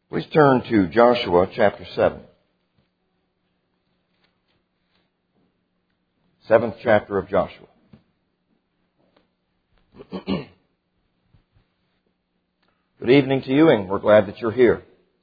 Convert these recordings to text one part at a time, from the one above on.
Please turn to Joshua chapter 7. 7th chapter of Joshua. Good evening to you, and we're glad that you're here.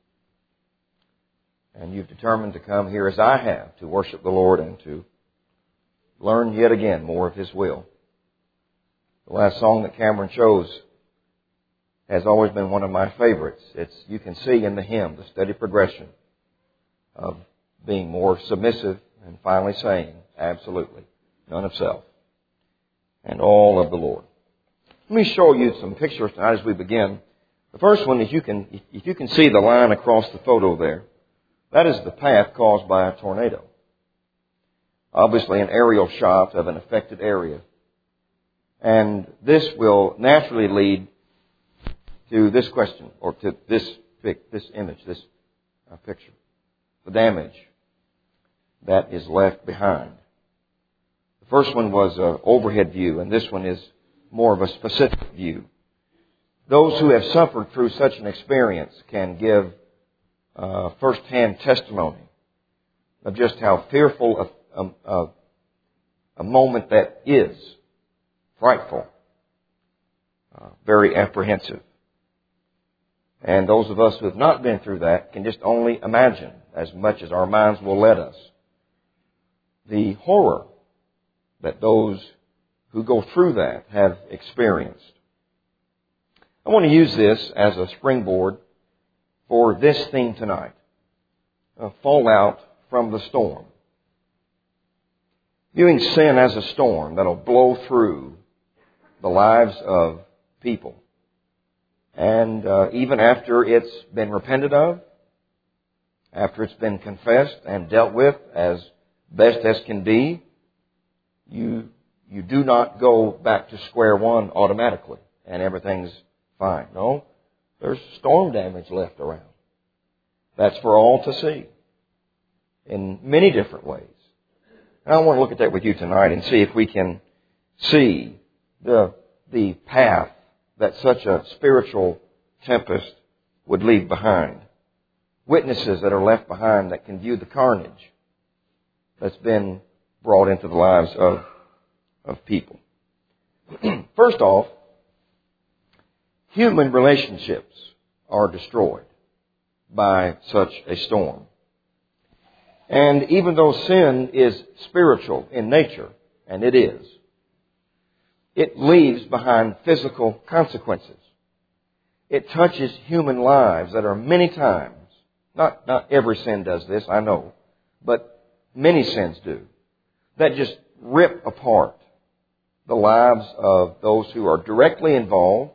And you've determined to come here as I have to worship the Lord and to learn yet again more of His will. The last song that Cameron chose has always been one of my favorites. You can see in the hymn the steady progression of being more submissive and finally saying, absolutely, none of self and all of the Lord. Let me show you some pictures tonight as we begin. The first one is if you can see the line across the photo there, that is the path caused by a tornado. Obviously an aerial shot of an affected area. And this will naturally lead to this question, or to this image, this picture. The damage that is left behind. The first one was an overhead view, and this one is more of a specific view. Those who have suffered through such an experience can give first-hand testimony of just how fearful a moment that is. Frightful. Very apprehensive. And those of us who have not been through that can just only imagine, as much as our minds will let us, the horror that those who go through that have experienced. I want to use this as a springboard for this theme tonight. Fallout from the storm. Viewing sin as a storm that'll blow through the lives of people. And even after it's been repented of, after it's been confessed and dealt with as best as can be, you do not go back to square one automatically and everything's fine. No, there's storm damage left around. That's for all to see in many different ways. And I want to look at that with you tonight and see if we can see the path that such a spiritual tempest would leave behind. Witnesses that are left behind that can view the carnage that's been brought into the lives of people. First off, human relationships are destroyed by such a storm. And even though sin is spiritual in nature, and it is, it leaves behind physical consequences. It touches human lives that are many times, not every sin does this, I know, but many sins do, that just rip apart the lives of those who are directly involved.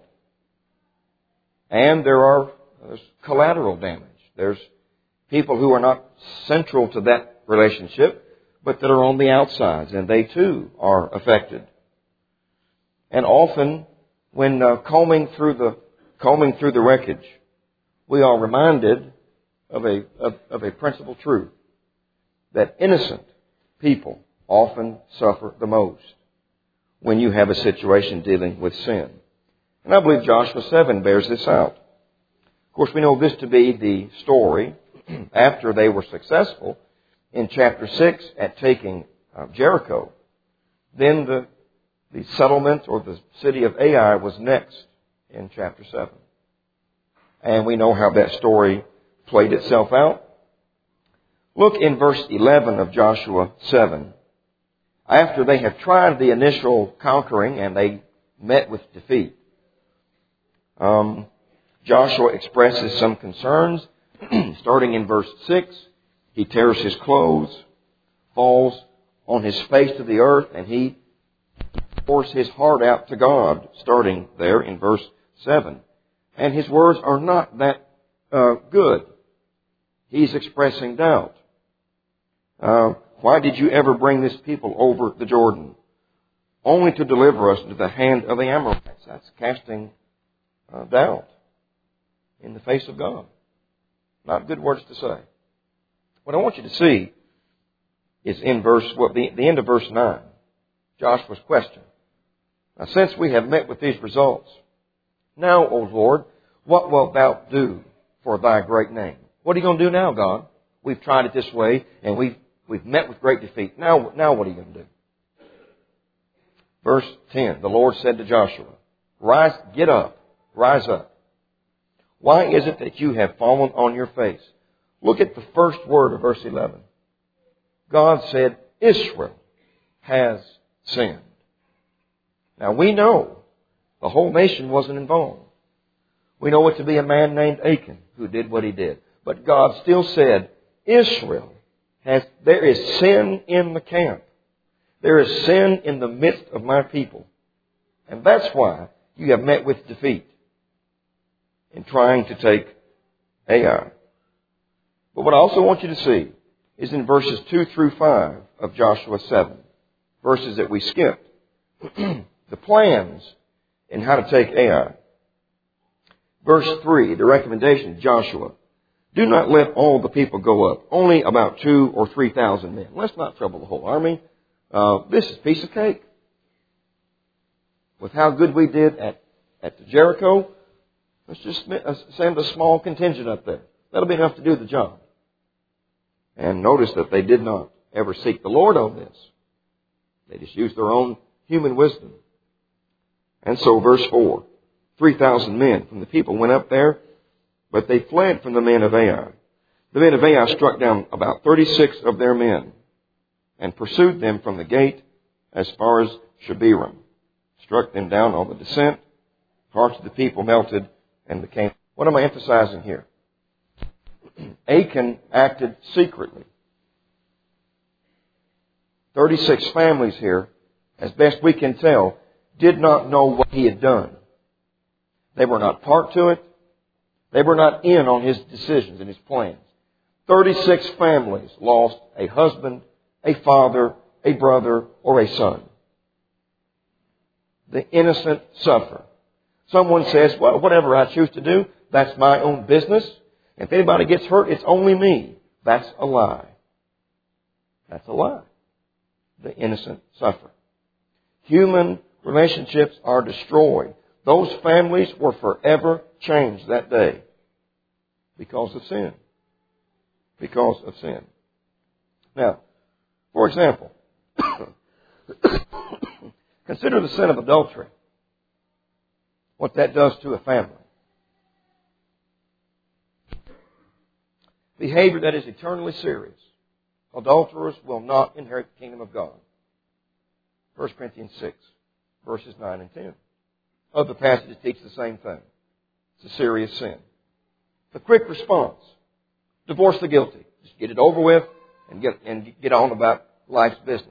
And there's collateral damage. There's people who are not central to that relationship, but that are on the outsides, and they too are affected. And often, when combing through the wreckage, we are reminded of a principal truth that innocent people often suffer the most when you have a situation dealing with sin. And I believe Joshua 7 bears this out. Of course, we know this to be the story after they were successful in chapter 6 at taking Jericho. Then the settlement or the city of Ai was next in chapter 7. And we know how that story played itself out. Look in verse 11 of Joshua 7. After they have tried the initial conquering and they met with defeat, Joshua expresses some concerns. Starting in verse 6, he tears his clothes, falls on his face to the earth, and he pours his heart out to God, starting there in verse 7. And his words are not that good. He's expressing doubt. Why did you ever bring this people over the Jordan? Only to deliver us into the hand of the Amorites. That's casting doubt in the face of God. Not good words to say. What I want you to see is in the end of verse 9. Joshua's question. Now, since we have met with these results, now, O Lord, what wilt thou do for thy great name. What are you going to do now, God? We've tried it this way, and we've met with great defeat. Now what are you going to do? Verse 10, the Lord said to Joshua, rise, get up, rise up. Why is it that you have fallen on your face? Look at the first word of verse 11. God said, Israel has sinned. Now we know the whole nation wasn't involved. We know it to be a man named Achan who did what he did. But God still said, Israel there is sin in the camp. There is sin in the midst of my people. And that's why you have met with defeat in trying to take Ai. But what I also want you to see is in verses 2 through 5 of Joshua 7, verses that we skipped, the plans in how to take Ai. Verse 3, the recommendation of Joshua, do not let all the people go up, only about 2,000 or 3,000 men. Let's not trouble the whole army. This is a piece of cake. With how good we did at Jericho, let's just send a small contingent up there. That'll be enough to do the job. And notice that they did not ever seek the Lord on this. They just used their own human wisdom. And so verse 4, 3,000 men from the people went up there, but they fled from the men of Ai. The men of Ai struck down about 36 of their men and pursued them from the gate as far as Shebarim. Struck them down on the descent. Hearts of the people melted and became... What am I emphasizing here? Achan acted secretly. 36 families here, as best we can tell, did not know what he had done. They were not part to it. They were not in on his decisions and his plans. 36 families lost a husband, a father, a brother, or a son. The innocent suffer. Someone says, well, whatever I choose to do, that's my own business. If anybody gets hurt, it's only me. That's a lie. That's a lie. The innocent suffer. Human relationships are destroyed. Those families were forever changed that day because of sin. Because of sin. Now, for example, consider the sin of adultery. What that does to a family. Behavior that is eternally serious. Adulterers will not inherit the kingdom of God. 1 Corinthians 6, verses 9 and 10. Other passages teach the same thing. It's a serious sin. The quick response. Divorce the guilty. Just get it over with and get on about life's business.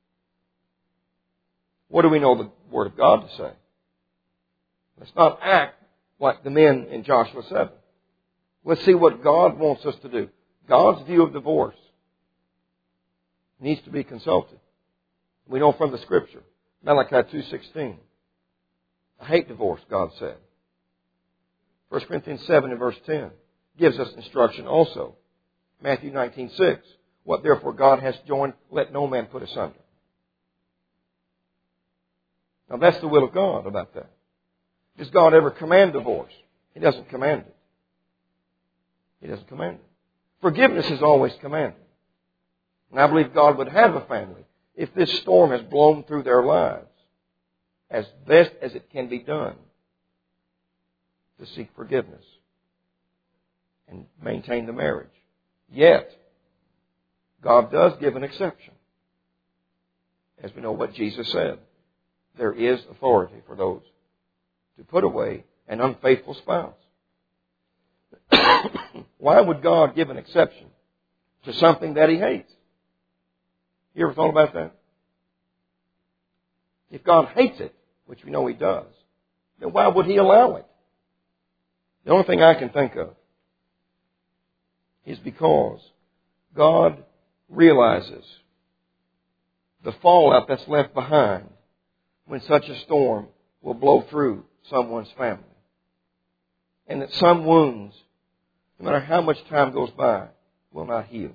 What do we know the Word of God to say? Let's not act like the men in Joshua 7. Let's see what God wants us to do. God's view of divorce needs to be consulted. We know from the Scripture. Malachi 2:16. I hate divorce, God said. 1 Corinthians 7 and verse 10 gives us instruction also. Matthew 19:6. What therefore God has joined, let no man put asunder. Now that's the will of God about that. Does God ever command divorce? He doesn't command it. He doesn't command it. Forgiveness is always commanded. And I believe God would have a family if this storm has blown through their lives as best as it can be done to seek forgiveness and maintain the marriage. Yet, God does give an exception. As we know what Jesus said, there is authority for those to put away an unfaithful spouse. Why would God give an exception to something that He hates? You ever thought about that? If God hates it, which we know He does, then why would He allow it? The only thing I can think of is because God realizes the fallout that's left behind when such a storm will blow through someone's family. And that some wounds, no matter how much time goes by, will not heal.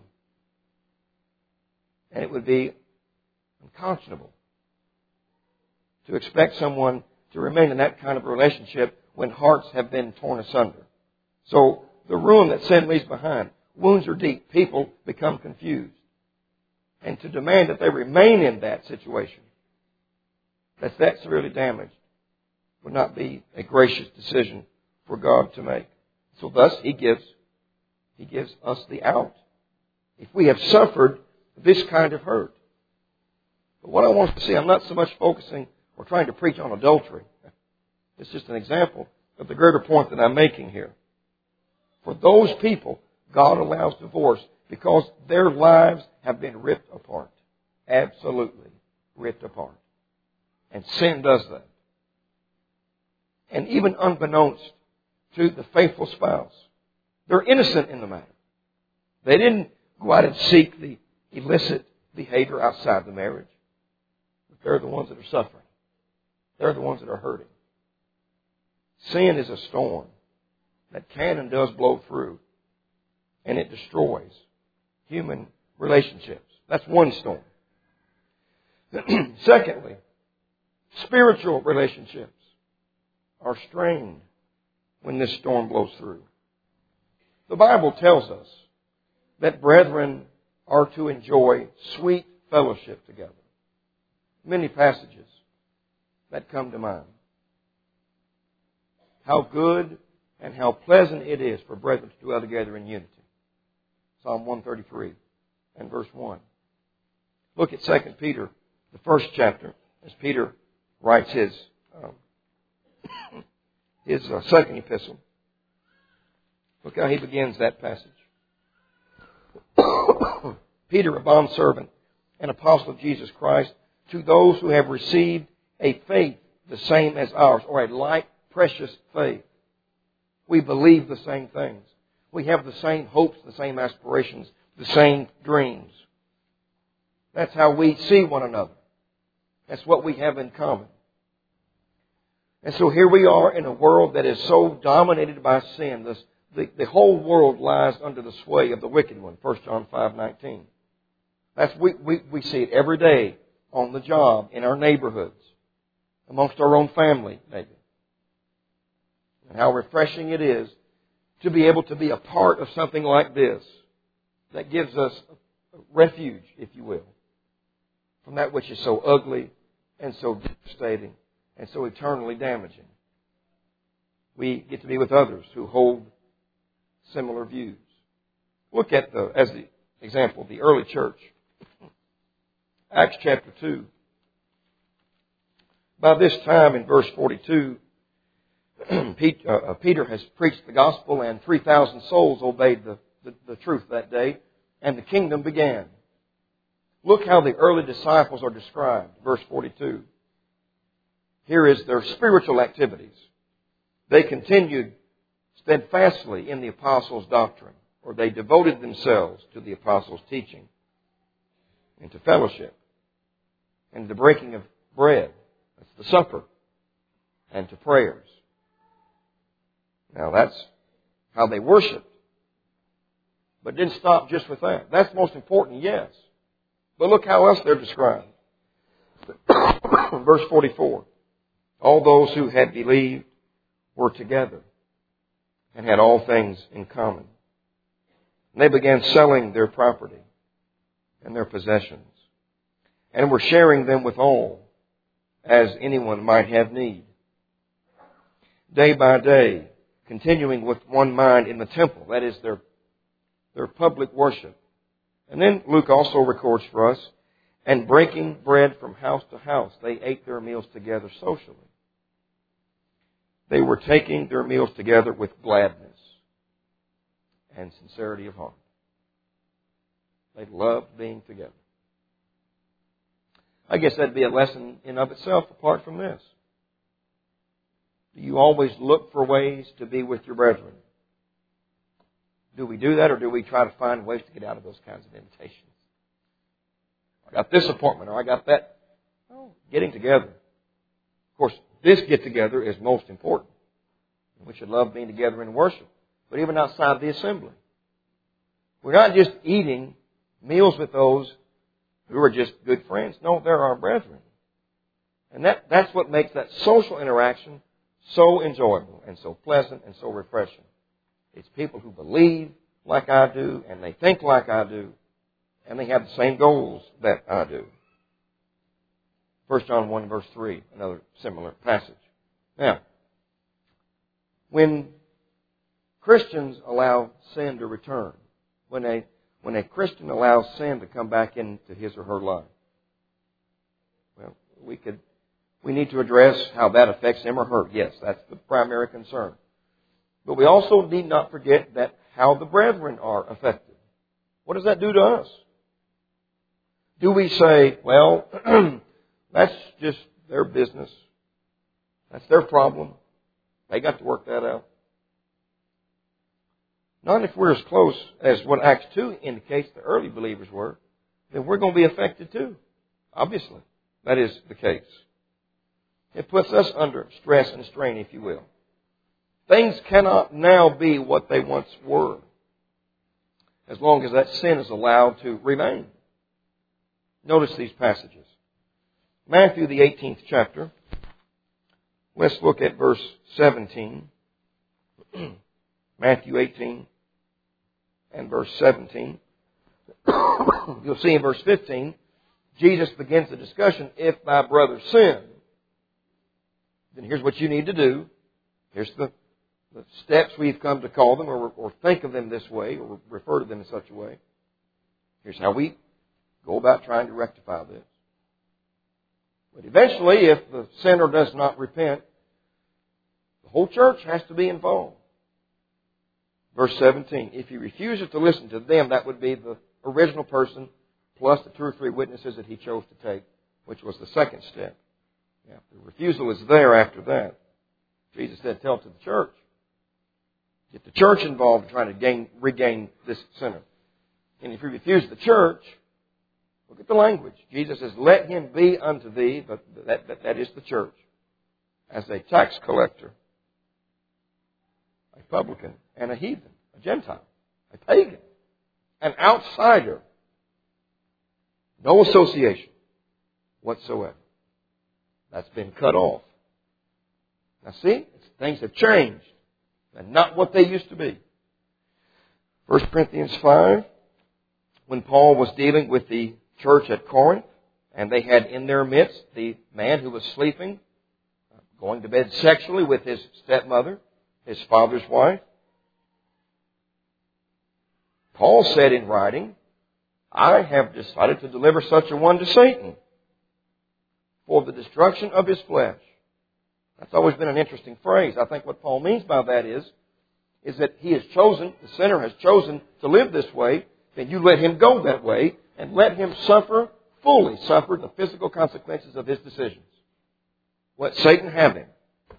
And it would be unconscionable to expect someone to remain in that kind of relationship when hearts have been torn asunder. So the ruin that sin leaves behind. Wounds are deep. People become confused. And to demand that they remain in that situation that's that severely damaged would not be a gracious decision for God to make. So thus, He gives us the out. If we have suffered this kind of hurt. But what I want to see, I'm not so much focusing or trying to preach on adultery. It's just an example of the greater point that I'm making here. For those people, God allows divorce because their lives have been ripped apart. Absolutely ripped apart. And sin does that. And even unbeknownst to the faithful spouse, they're innocent in the matter. They didn't go out and seek the illicit behavior outside the marriage. But they're the ones that are suffering. They're the ones that are hurting. Sin is a storm that can and does blow through, and it destroys human relationships. That's one storm. Secondly, spiritual relationships are strained when this storm blows through. The Bible tells us that brethren are to enjoy sweet fellowship together. Many passages that come to mind. How good and how pleasant it is for brethren to dwell together in unity. Psalm 133 and verse 1. Look at 2 Peter, the first chapter, as Peter writes his second epistle. Look how he begins that passage. Peter, a bondservant and apostle of Jesus Christ, to those who have received a faith the same as ours, or a like precious faith. We believe the same things. We have the same hopes, the same aspirations, the same dreams. That's how we see one another. That's what we have in common. And so here we are in a world that is so dominated by sin. The whole world lies under the sway of the wicked one. 1 John 5:19. We see it every day on the job, in our neighborhoods, amongst our own family, maybe. And how refreshing it is to be able to be a part of something like this that gives us refuge, if you will, from that which is so ugly and so devastating and so eternally damaging. We get to be with others who hold similar views. Look at, as the example, the early church. Acts chapter 2. By this time, in verse 42, Peter has preached the gospel and 3,000 souls obeyed the truth that day, and the kingdom began. Look how the early disciples are described. Verse 42. Here is their spiritual activities. They continued steadfastly in the apostles' doctrine, or they devoted themselves to the apostles' teaching, and to fellowship, and the breaking of bread, that's the supper, and to prayers. Now that's how they worshiped. But it didn't stop just with that. That's most important, yes. But look how else they're described. Verse 44. All those who had believed were together and had all things in common. And they began selling their property and their possessions, and were sharing them with all, as anyone might have need. Day by day, continuing with one mind in the temple, that is their public worship. And then Luke also records for us, and breaking bread from house to house, they ate their meals together socially. They were taking their meals together with gladness and sincerity of heart. They loved being together. I guess that'd be a lesson in of itself apart from this. Do you always look for ways to be with your brethren? Do we do that, or do we try to find ways to get out of those kinds of invitations? I got this appointment, or I got that. Oh, getting together. Of course, this get-together is most important. We should love being together in worship. But even outside the assembly. We're not just eating meals with those who are just good friends. No, they're our brethren. And that's what makes that social interaction so enjoyable and so pleasant and so refreshing. It's people who believe like I do, and they think like I do, and they have the same goals that I do. 1 John 1 verse 3, another similar passage. Now, when Christians allow sin to return, when a Christian allows sin to come back into his or her life, well, we need to address how that affects him or her. Yes, that's the primary concern. But we also need not forget that how the brethren are affected. What does that do to us? Do we say, well, that's just their business. That's their problem. They got to work that out. Not if we're as close as what Acts 2 indicates the early believers were. Then we're going to be affected too. Obviously, that is the case. It puts us under stress and strain, if you will. Things cannot now be what they once were, as long as that sin is allowed to remain. Notice these passages. Matthew, the 18th chapter. Let's look at verse 17. Matthew 18 and verse 17. You'll see in verse 15, Jesus begins the discussion, if thy brother sin, then here's what you need to do. Here's the steps we've come to call them, or think of them this way, or refer to them in such a way. Here's how we go about trying to rectify this. But eventually, if the sinner does not repent, the whole church has to be involved. Verse 17, if he refuses to listen to them, that would be the original person plus the 2 or 3 witnesses that he chose to take, which was the second step. Now, if the refusal is there after that, Jesus said, tell it to the church. Get the church involved in trying to regain this sinner. And if he refuses the church, look at the language. Jesus says, let him be unto thee, but that is the church, as a tax collector, a publican, and a heathen, a Gentile, a pagan, an outsider. No association whatsoever. That's been cut off. Now see, things have changed. And not what they used to be. 1 Corinthians 5, when Paul was dealing with the church at Corinth, and they had in their midst the man who was sleeping, going to bed sexually with his stepmother, his father's wife. Paul said in writing, I have decided to deliver such a one to Satan for the destruction of his flesh. That's always been an interesting phrase. I think what Paul means by that is that he has chosen, the sinner has chosen to live this way, then you let him go that way and let him fully suffer the physical consequences of his decisions. Let Satan have him.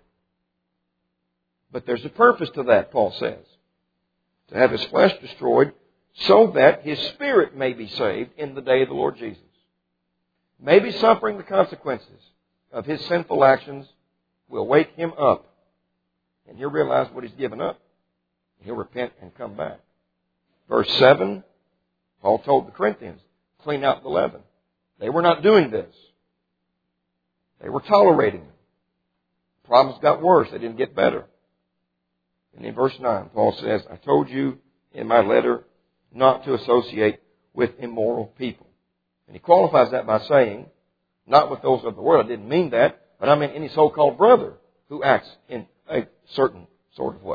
But there's a purpose to that, Paul says. To have his flesh destroyed so that his spirit may be saved in the day of the Lord Jesus. Maybe suffering the consequences of his sinful actions will wake him up. And he'll realize what he's given up. He'll repent and come back. Verse 7, Paul told the Corinthians, clean out the leaven. They were not doing this. They were tolerating it. Problems got worse. They didn't get better. And in verse 9, Paul says, I told you in my letter not to associate with immoral people. And he qualifies that by saying, not with those of the world. I didn't mean that. But I mean any so-called brother who acts in a certain sort of way.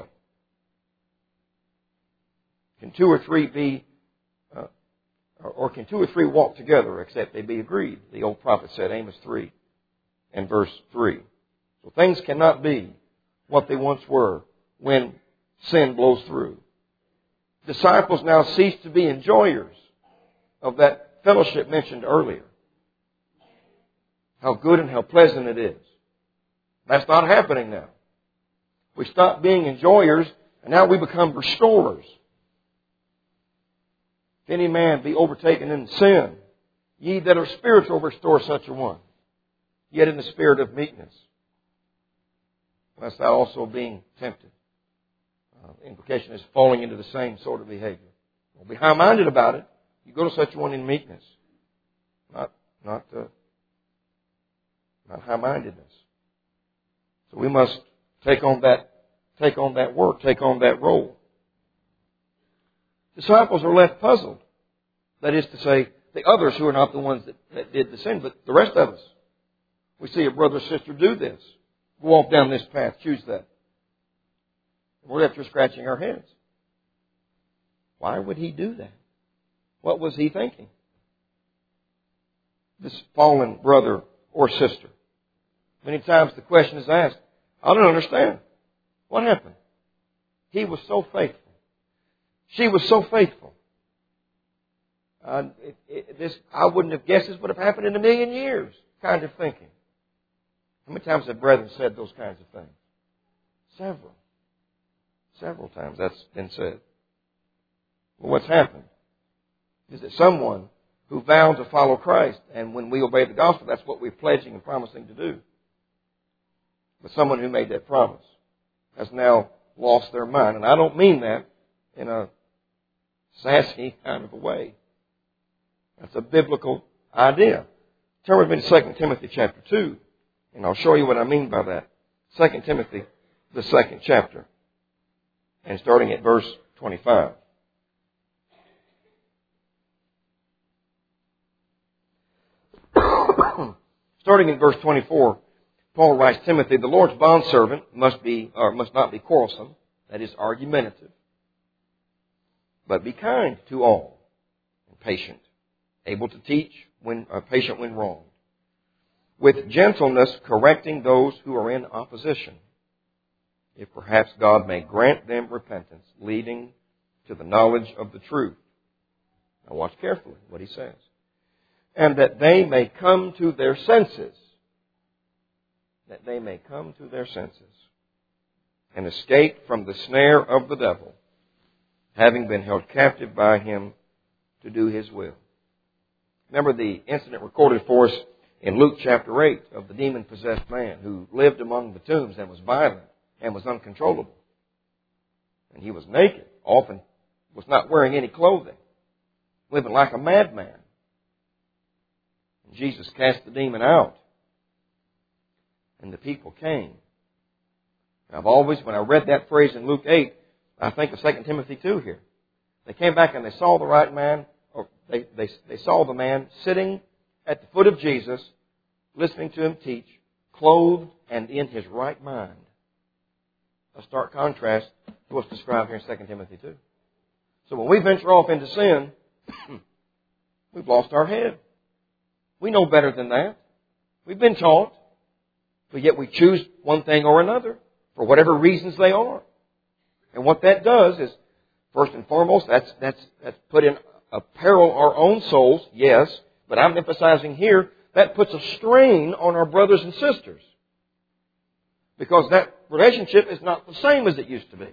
Can 2 or 3 be, or can 2 or 3 walk together except they be agreed? The old prophet said, Amos 3 and verse 3. So things cannot be what they once were when sin blows through. Disciples now cease to be enjoyers of that fellowship mentioned earlier. How good and how pleasant it is. That's not happening now. We stop being enjoyers and now we become restorers. If any man be overtaken in sin, ye that are spiritual restore such a one, yet in the spirit of meekness, lest thou also being tempted. The implication is falling into the same sort of behavior. Don't be high-minded about it. You go to such a one in meekness. Not high-mindedness. So we must take on that work, take on that role. Disciples are left puzzled. That is to say, the others who are not the ones that did the sin, but the rest of us. We see a brother or sister do this. Walk down this path, choose that. We're left here scratching our heads. Why would he do that? What was he thinking? This fallen brother or sister. Many times the question is asked, I don't understand. What happened? He was so faithful. She was so faithful. I wouldn't have guessed this would have happened in a million years, kind of thinking. How many times have brethren said those kinds of things? Several. Several times that's been said. Well, what's happened is that someone who vowed to follow Christ, and when we obey the gospel, that's what we're pledging and promising to do. But someone who made that promise has now lost their mind. And I don't mean that in a sassy kind of a way. That's a biblical idea. Turn with me to 2 Timothy chapter 2, and I'll show you what I mean by that. 2 Timothy, the 2nd chapter, and starting at verse 25. Starting in verse 24, Paul writes, Timothy, the Lord's bondservant must not be quarrelsome, that is, argumentative, but be kind to all, and patient, able to teach, patient when wronged, with gentleness correcting those who are in opposition, if perhaps God may grant them repentance, leading to the knowledge of the truth. Now watch carefully what he says. And that they may come to their senses. That they may come to their senses and escape from the snare of the devil, having been held captive by him to do his will. Remember the incident recorded for us in Luke chapter 8 of the demon-possessed man who lived among the tombs and was violent and was uncontrollable. And he was naked, often was not wearing any clothing, living like a madman. And Jesus cast the demon out. And the people came. I've always, when I read that phrase in Luke 8, I think of 2 Timothy 2 here. They came back and they saw the right man, or they saw the man sitting at the foot of Jesus, listening to him teach, clothed and in his right mind. A stark contrast to what's described here in 2 Timothy 2. So when we venture off into sin, we've lost our head. We know better than that. We've been taught. But yet we choose one thing or another for whatever reasons they are. And what that does is, first and foremost, that's put in a peril our own souls, yes. But I'm emphasizing here, that puts a strain on our brothers and sisters. Because that relationship is not the same as it used to be.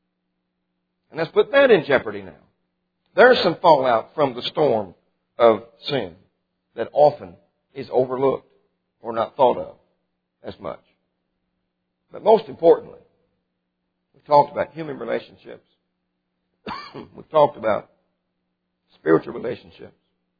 And let's put that in jeopardy now. There's some fallout from the storm of sin that often is overlooked or not thought of as much. But most importantly, we've talked about human relationships. We've talked about spiritual relationships.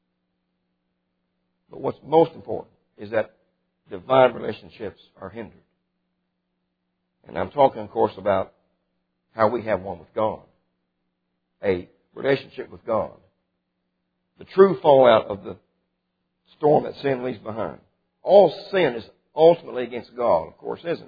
But what's most important is that divine relationships are hindered. And I'm talking, of course, about how we have one with God. A relationship with God. The true fallout of the storm that sin leaves behind. All sin is ultimately against God, of course, isn't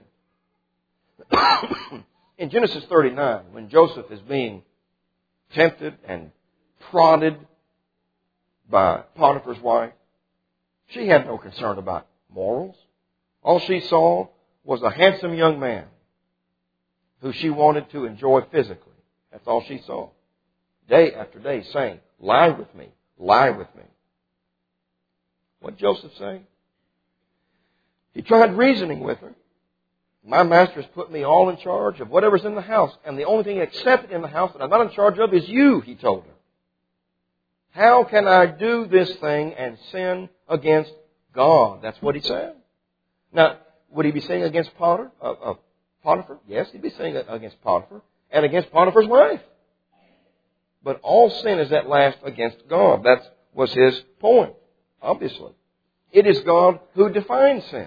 it? In Genesis 39, when Joseph is being tempted and prodded by Potiphar's wife, she had no concern about morals. All she saw was a handsome young man who she wanted to enjoy physically. That's all she saw. Day after day saying, lie with me, lie with me. What did Joseph say? He tried reasoning with her. My master has put me all in charge of whatever's in the house, and the only thing accepted in the house that I'm not in charge of is you, he told her. How can I do this thing and sin against God? That's what he said. Now, would he be sinning against Potiphar? Yes, he'd be sinning against Potiphar and against Potiphar's wife. But all sin is at last against God. That was his point, obviously. It is God who defines sin.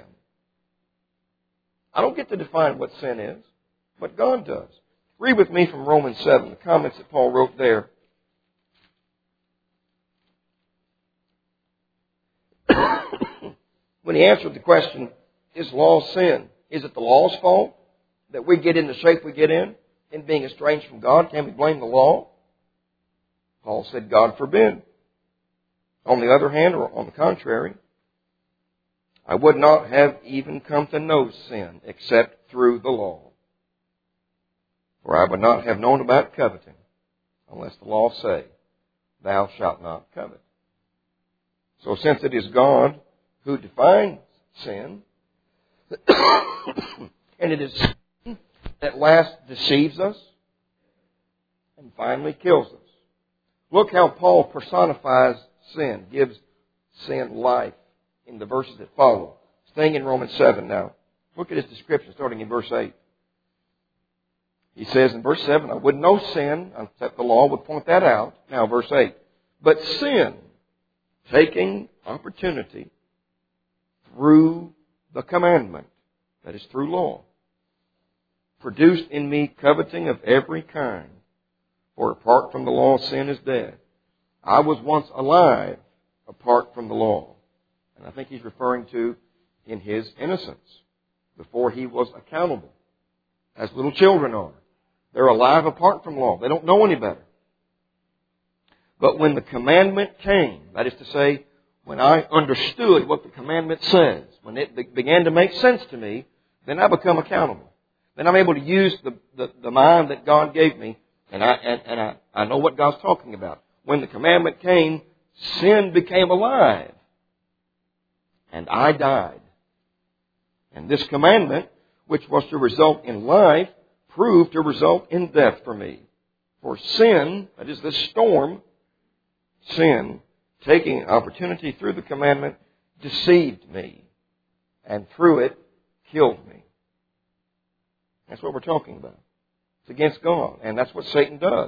I don't get to define what sin is, but God does. Read with me from Romans 7, the comments that Paul wrote there when he answered the question, is law sin? Is it the law's fault that we get in the shape we get in being estranged from God? Can we blame the law? Paul said, God forbid. On the other hand, or on the contrary, I would not have even come to know sin except through the law. For I would not have known about coveting unless the law say, thou shalt not covet. So since it is God who defines sin, and it is sin that at last deceives us and finally kills us. Look how Paul personifies sin, gives sin life in the verses that follow. Staying in Romans 7 now. Look at his description starting in verse 8. He says in verse 7, I would know sin, except the law would point that out. Now verse 8. But sin, taking opportunity through the commandment, that is through law, produced in me coveting of every kind. For apart from the law, sin is dead. I was once alive apart from the law. And I think he's referring to in his innocence, before he was accountable, as little children are. They're alive apart from law. They don't know any better. But when the commandment came, that is to say, when I understood what the commandment says, when it began to make sense to me, then I become accountable. Then I'm able to use the mind that God gave me, and I know what God's talking about. When the commandment came, sin became alive, and I died. And this commandment, which was to result in life, proved to result in death for me. For sin, that is this storm, sin, taking opportunity through the commandment, deceived me, and through it, killed me. That's what we're talking about. It's against God, and that's what Satan does.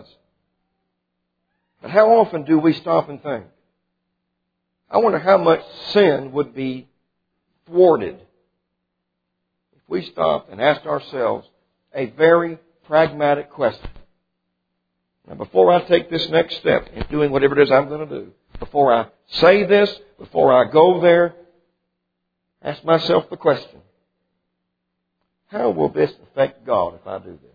But how often do we stop and think? I wonder how much sin would be thwarted if we stopped and asked ourselves a very pragmatic question. Now, before I take this next step in doing whatever it is I'm going to do, before I say this, before I go there, ask myself the question, how will this affect God if I do this?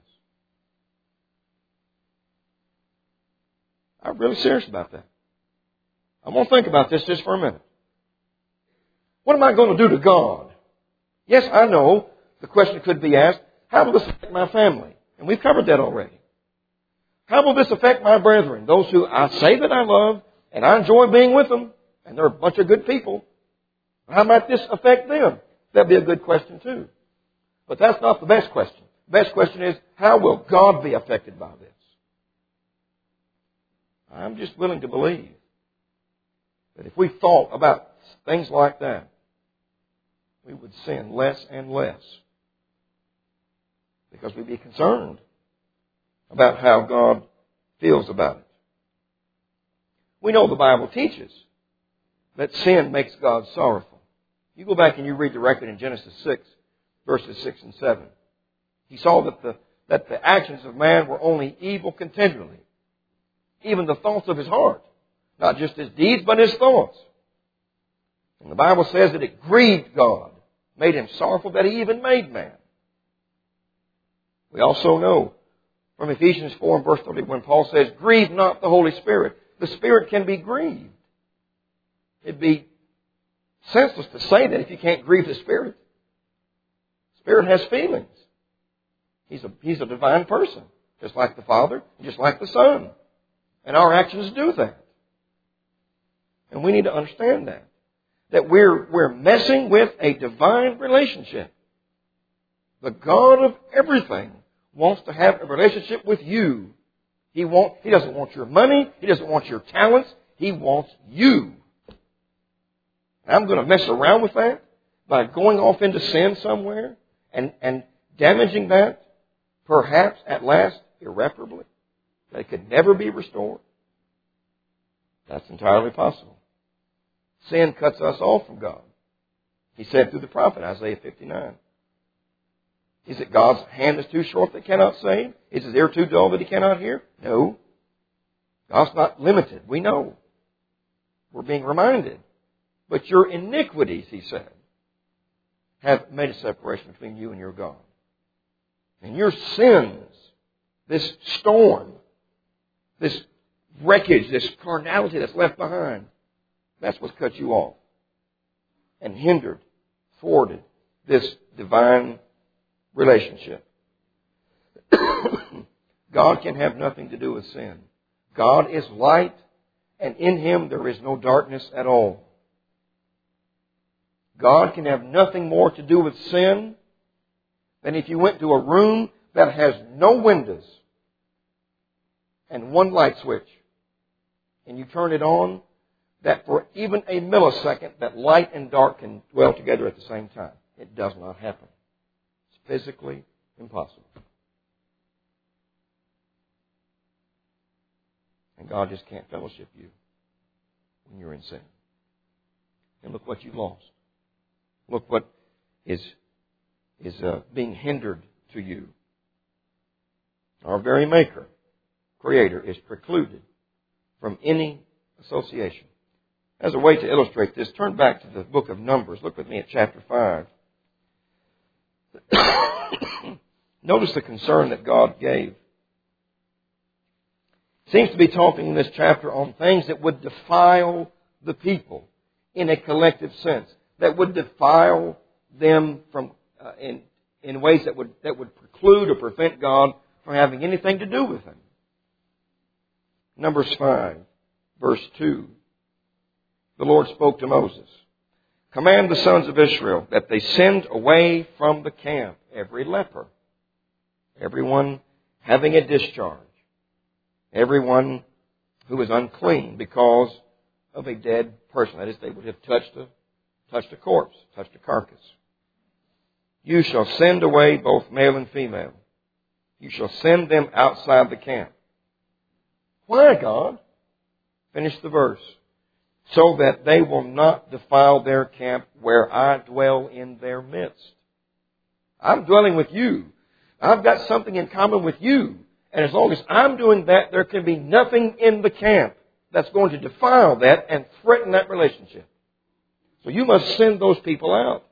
I'm really serious about that. I'm going to think about this just for a minute. What am I going to do to God? Yes, I know the question could be asked, how will this affect my family? And we've covered that already. How will this affect my brethren, those who I say that I love, and I enjoy being with them, and they're a bunch of good people? How might this affect them? That'd be a good question too. But that's not the best question. The best question is, how will God be affected by this? I'm just willing to believe that if we thought about things like that, we would sin less and less. Because we'd be concerned about how God feels about it. We know the Bible teaches that sin makes God sorrowful. You go back and you read the record in Genesis 6, verses 6 and 7. He saw that the actions of man were only evil continually. Even the thoughts of his heart. Not just his deeds, but his thoughts. And the Bible says that it grieved God, made him sorrowful that he even made man. We also know from Ephesians 4 and verse 30 when Paul says, grieve not the Holy Spirit. The Spirit can be grieved. It'd be senseless to say that if you can't grieve the Spirit. The Spirit has feelings. He's a divine person, just like the Father, just like the Son. And our actions do that. And we need to understand that. That we're messing with a divine relationship. The God of everything wants to have a relationship with you. He doesn't want your money. He doesn't want your talents. He wants you. And I'm going to mess around with that by going off into sin somewhere and damaging that, perhaps at last irreparably. That it could never be restored. That's entirely possible. Sin cuts us off from God. He said through the prophet, Isaiah 59. Is it God's hand is too short that cannot save? Is his ear too dull that he cannot hear? No. God's not limited. We know. We're being reminded. But your iniquities, he said, have made a separation between you and your God. And your sins, this storm, this wreckage, this carnality that's left behind, that's what's cut you off and hindered, thwarted this divine relationship. God can have nothing to do with sin. God is light, and in Him there is no darkness at all. God can have nothing more to do with sin than if you went to a room that has no windows and one light switch, and you turn it on, that for even a millisecond, that light and dark can dwell together at the same time. It does not happen. It's physically impossible. And God just can't fellowship you when you're in sin. And look what you've lost. Look what is being hindered to you. Our very Maker, Creator, is precluded from any association. As a way to illustrate this, turn back to the book of Numbers. Look with me at chapter 5. Notice the concern that God gave. Seems to be talking in this chapter on things that would defile the people in a collective sense, that would defile them from in ways that would preclude or prevent God from having anything to do with them. Numbers 5, verse 2. The Lord spoke to Moses. Command the sons of Israel that they send away from the camp every leper, everyone having a discharge, everyone who is unclean because of a dead person. That is, they would have touched a corpse, touched a carcass. You shall send away both male and female. You shall send them outside the camp. Why, God? Finish the verse. So that they will not defile their camp where I dwell in their midst. I'm dwelling with you. I've got something in common with you. And as long as I'm doing that, there can be nothing in the camp that's going to defile that and threaten that relationship. So you must send those people out.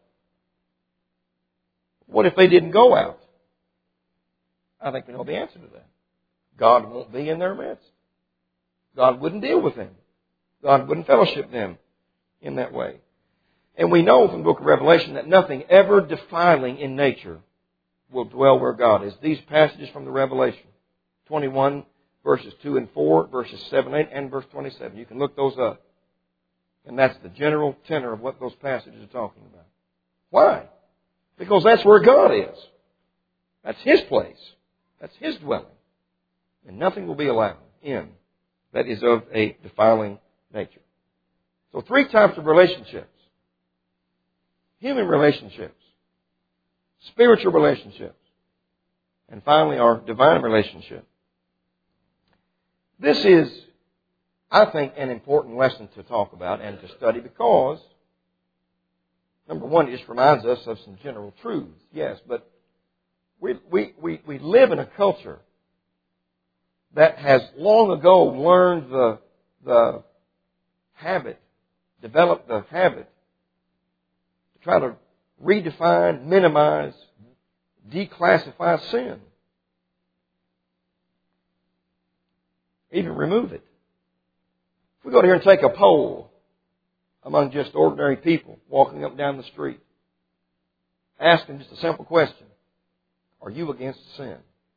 What if they didn't go out? I think we know the answer to that. God won't be in their midst. God wouldn't deal with them. God wouldn't fellowship them in that way. And we know from the book of Revelation that nothing ever defiling in nature will dwell where God is. These passages from the Revelation, 21, verses 2 and 4, verses 7, 8, and verse 27. You can look those up. And that's the general tenor of what those passages are talking about. Why? Because that's where God is. That's His place. That's His dwelling. And nothing will be allowed in that is of a defiling nature. So 3 types of relationships. Human relationships, spiritual relationships, and finally our divine relationship. This is, I think, an important lesson to talk about and to study because, number one, it just reminds us of some general truths. Yes, but we live in a culture that has long ago learned the habit, developed the habit to try to redefine, minimize, declassify sin. Even remove it. If we go here and take a poll among just ordinary people walking up and down the street, ask them just a simple question. Are you against sin?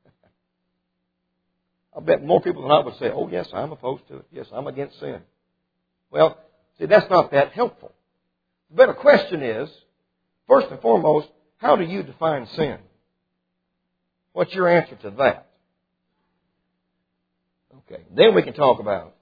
I bet more people than not would say, oh yes, I'm opposed to it. Yes, I'm against sin. Well, see, that's not that helpful. The better question is, first and foremost, how do you define sin? What's your answer to that? Okay, then we can talk about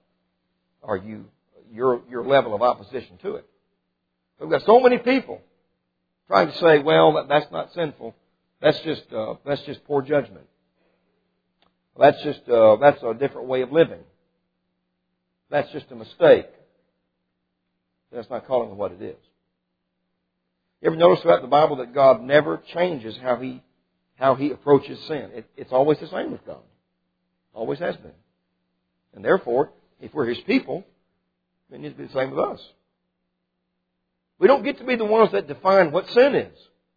your level of opposition to it. We've got so many people trying to say, well, that's not sinful. That's just poor judgment. That's a different way of living. That's just a mistake. That's not calling it what it is. You ever notice throughout the Bible that God never changes how He approaches sin? It's always the same with God. Always has been. And therefore, if we're His people, then it needs to be the same with us. We don't get to be the ones that define what sin is.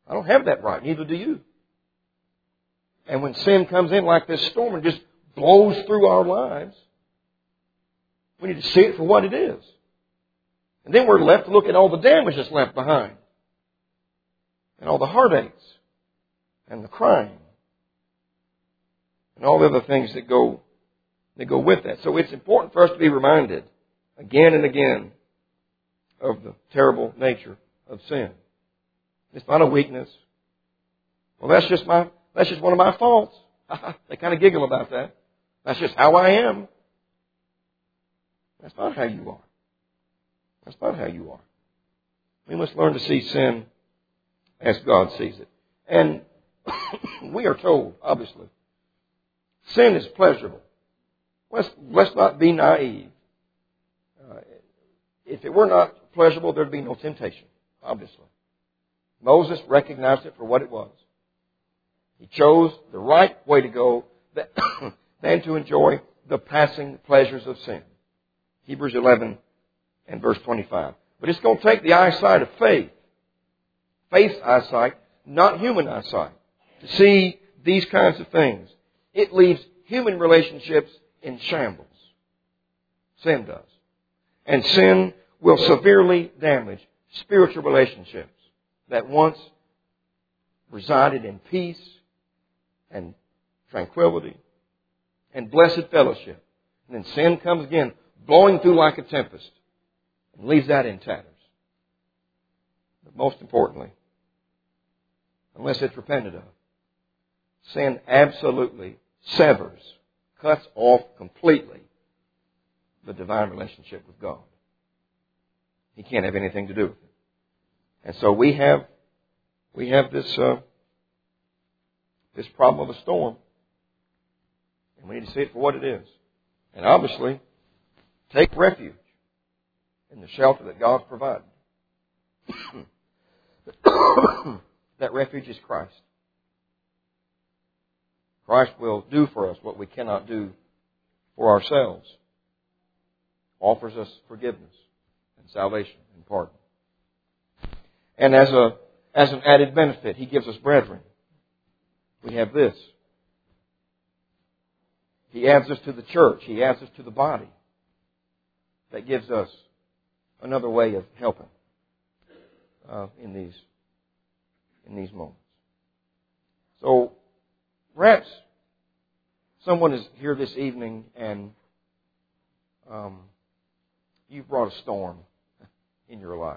I don't have that right. Neither do you. And when sin comes in like this storm and just blows through our lives, we need to see it for what it is. And then we're left to look at all the damage that's left behind. And all the heartaches. And the crying. And all the other things that go with that. So it's important for us to be reminded again and again of the terrible nature of sin. It's not a weakness. Well, that's just one of my faults. They kind of giggle about that. That's just how I am. That's not how you are. That's not how you are. We must learn to see sin as God sees it. And we are told, obviously, sin is pleasurable. Let's not be naive. If it were not pleasurable, there'd be no temptation, obviously. Moses recognized it for what it was. He chose the right way to go than to enjoy the passing pleasures of sin. Hebrews 11 and verse 25. But it's going to take the eyesight of faith. Faith's eyesight, not human eyesight, to see these kinds of things. It leaves human relationships in shambles. Sin does. And sin will severely damage spiritual relationships that once resided in peace and tranquility and blessed fellowship. And then sin comes again, blowing through like a tempest, and leaves that in tatters. But most importantly, unless it's repented of, sin absolutely severs, cuts off completely the divine relationship with God. He can't have anything to do with it. And so we have this problem of a storm, and we need to see it for what it is. And obviously, take refuge in the shelter that God's provided. That refuge is Christ. Christ will do for us what we cannot do for ourselves. Offers us forgiveness and salvation and pardon. And as an added benefit, He gives us brethren. We have this. He adds us to the church. He adds us to the body. That gives us another way of helping in these moments. So perhaps someone is here this evening and you've brought a storm in your life.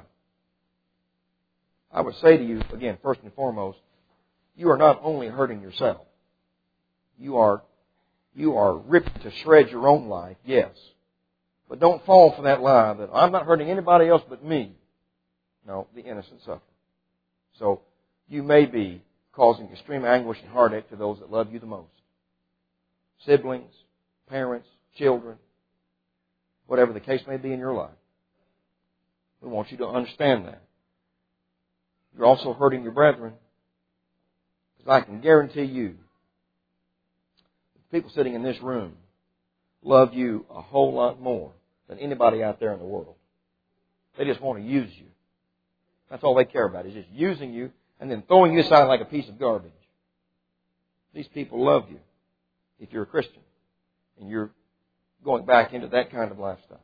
I would say to you, again, first and foremost, you are not only hurting yourself. You are ripped to shreds your own life, yes. But don't fall for that lie that I'm not hurting anybody else but me. No, the innocent suffer. So you may be causing extreme anguish and heartache to those that love you the most. Siblings, parents, children, whatever the case may be in your life. We want you to understand that. You're also hurting your brethren. Because I can guarantee you, the people sitting in this room love you a whole lot more than anybody out there in the world. They just want to use you. That's all they care about, is just using you and then throwing you aside like a piece of garbage. These people love you if you're a Christian and you're going back into that kind of lifestyle.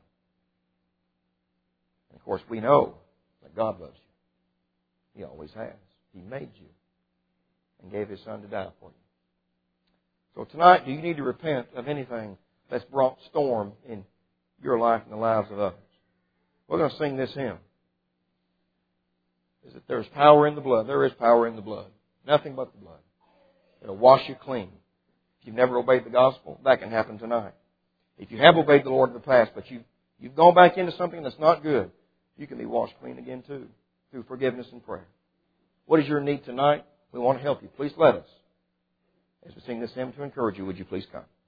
And of course, we know that God loves you. He always has. He made you and gave His Son to die for you. So tonight, do you need to repent of anything that's brought storm in your life and the lives of others? We're going to sing this hymn. Is that there's power in the blood. There is power in the blood. Nothing but the blood. It'll wash you clean. If you've never obeyed the gospel, that can happen tonight. If you have obeyed the Lord in the past, but you've gone back into something that's not good, you can be washed clean again too, through forgiveness and prayer. What is your need tonight? We want to help you. Please let us. As we sing this hymn to encourage you, would you please come?